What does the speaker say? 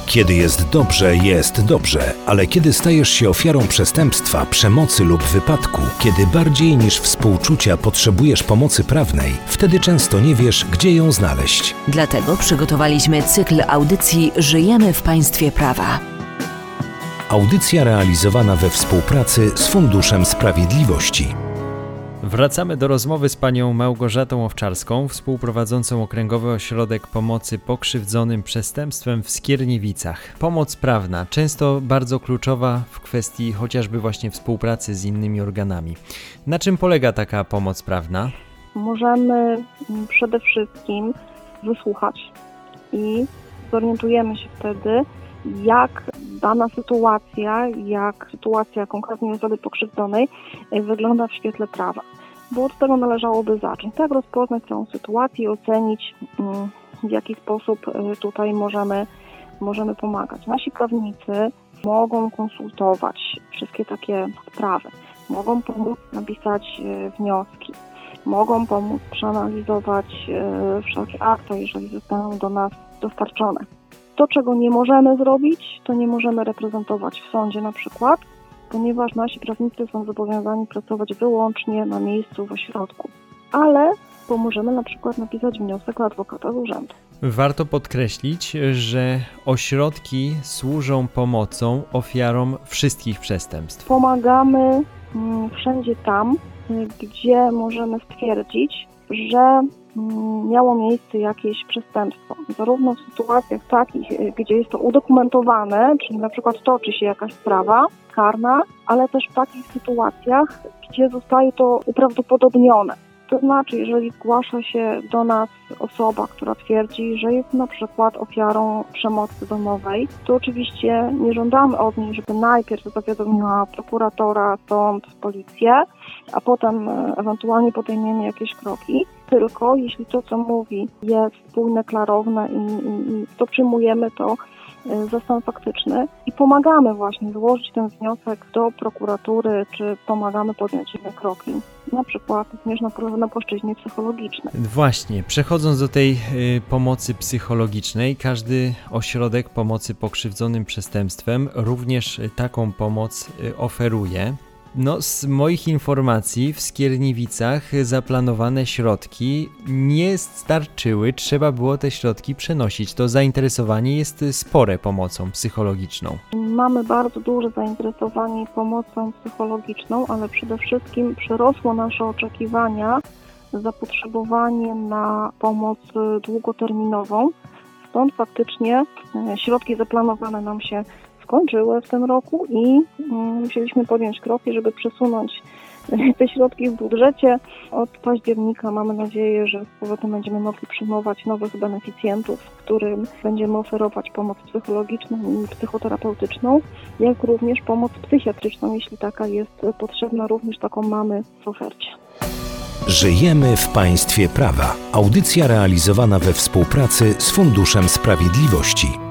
Kiedy jest dobrze, ale kiedy stajesz się ofiarą przestępstwa, przemocy lub wypadku, kiedy bardziej niż współczucia potrzebujesz pomocy prawnej, wtedy często nie wiesz, gdzie ją znaleźć. Dlatego przygotowaliśmy cykl audycji Żyjemy w państwie prawa. Audycja realizowana we współpracy z Funduszem Sprawiedliwości. Wracamy do rozmowy z panią Małgorzatą Owczarską, współprowadzącą Okręgowy Ośrodek Pomocy Pokrzywdzonym Przestępstwem w Skierniewicach. Pomoc prawna, często bardzo kluczowa w kwestii chociażby właśnie współpracy z innymi organami. Na czym polega taka pomoc prawna? Możemy przede wszystkim wysłuchać i zorientujemy się wtedy, jak dana sytuacja, jak sytuacja konkretnej osoby pokrzywdzonej wygląda w świetle prawa. Bo od tego należałoby zacząć. Tak rozpoznać całą sytuację i ocenić, w jaki sposób tutaj możemy pomagać. Nasi prawnicy mogą konsultować wszystkie takie sprawy, mogą pomóc napisać wnioski, mogą pomóc przeanalizować wszelkie akta, jeżeli zostaną do nas dostarczone. To, czego nie możemy zrobić, to nie możemy reprezentować w sądzie na przykład, ponieważ nasi prawnicy są zobowiązani pracować wyłącznie na miejscu w ośrodku. Ale pomożemy na przykład napisać wniosek do adwokata z urzędu. Warto podkreślić, że ośrodki służą pomocą ofiarom wszystkich przestępstw. Pomagamy wszędzie tam, gdzie możemy stwierdzić, że miało miejsce jakieś przestępstwo. Zarówno w sytuacjach takich, gdzie jest to udokumentowane, czyli na przykład toczy się jakaś sprawa karna, ale też w takich sytuacjach, gdzie zostaje to uprawdopodobnione. To znaczy, jeżeli zgłasza się do nas osoba, która twierdzi, że jest na przykład ofiarą przemocy domowej, to oczywiście nie żądamy od niej, żeby najpierw zawiadomiła prokuratora, sąd, policję, a potem ewentualnie podejmiemy jakieś kroki. Tylko jeśli to, co mówi, jest spójne, klarowne i to przyjmujemy to za stan faktyczny i pomagamy właśnie złożyć ten wniosek do prokuratury, czy pomagamy podjąć inne kroki, na przykład również na płaszczyźnie psychologicznej. Właśnie, przechodząc do tej pomocy psychologicznej, każdy ośrodek pomocy pokrzywdzonym przestępstwem również taką pomoc oferuje. Z moich informacji w Skierniewicach zaplanowane środki nie starczyły, trzeba było te środki przenosić. To zainteresowanie jest spore pomocą psychologiczną. Mamy bardzo duże zainteresowanie pomocą psychologiczną, ale przede wszystkim przerosło nasze oczekiwania, zapotrzebowanie na pomoc długoterminową. Stąd faktycznie środki zaplanowane nam się skończyły w tym roku i musieliśmy podjąć kroki, żeby przesunąć te środki w budżecie. Od października mamy nadzieję, że z powrotem będziemy mogli przyjmować nowych beneficjentów, którym będziemy oferować pomoc psychologiczną i psychoterapeutyczną, jak również pomoc psychiatryczną, jeśli taka jest potrzebna, również taką mamy w ofercie. Żyjemy w państwie prawa. Audycja realizowana we współpracy z Funduszem Sprawiedliwości.